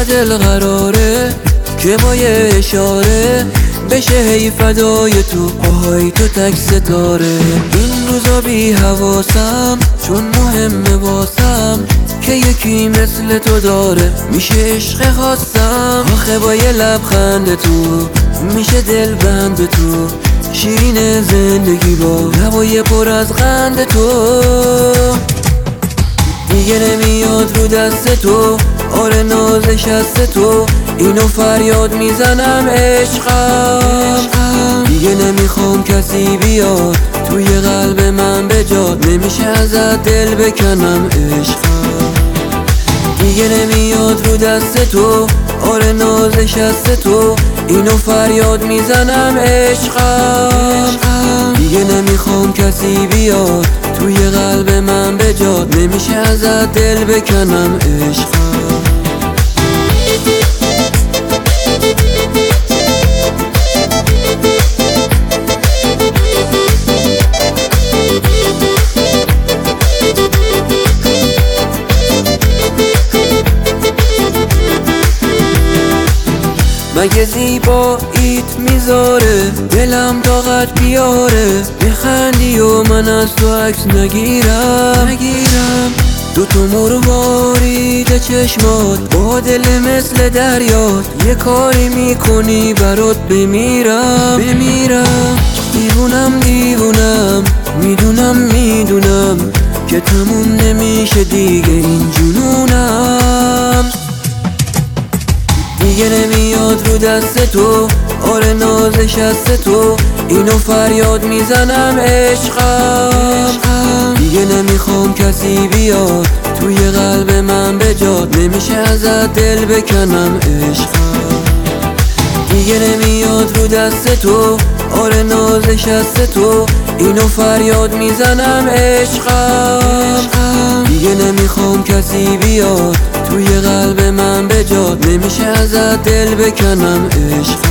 دل قراره که با یه اشاره بشه هی فدای تو، آهای تو تک ستاره. این روزا بی حواسم چون مهمه واسم که یکی مثل تو داره، میشه عشق خواستم آخه با یه لبخند تو میشه دل بند تو، شیرین زندگی با لبای پر از قند تو. دیگه نمیاد رو دست تو، آره نازش هست تو، اینو فریاد میزنم عشقم. دیگه نمیخوام کسی بیاد توی قلب من بجاد، نمیشه ازت دل بکنم عشقم. دیگه نمیاد رو دست تو، آره نازش هست تو، اینو فریاد میزنم عشقم. دیگه نمیخوام کسی بیاد توی قلب من بجاد، نمیشه ازت دل بکنم عشقم. مگه زیباییت میذاره دلم طاقت بیاره، بخندی و من از تو عکس نگیرم. دوتا مروارید چشمات با دل مثل دریات، یه کاری میکنی برات بمیرم. دیوونم میدونم که تموم نمیشه دیگه این جنونم. دیگه نمیاد رو دست تو، آره نازش هست تو، اینو فریاد میزنم عشقم. دیگه نمیخوام کسی بیاد توی قلب من بجاد، نمیشه ازت دل بکنم عشقم. دیگه نمیاد رو دست تو، آره نازش هست تو، اینو فریاد میزنم عشقم. دیگه نمیخوام کسی بیاد توی قلب من بجاد، نمیشه ازت دل بکنم عشقم.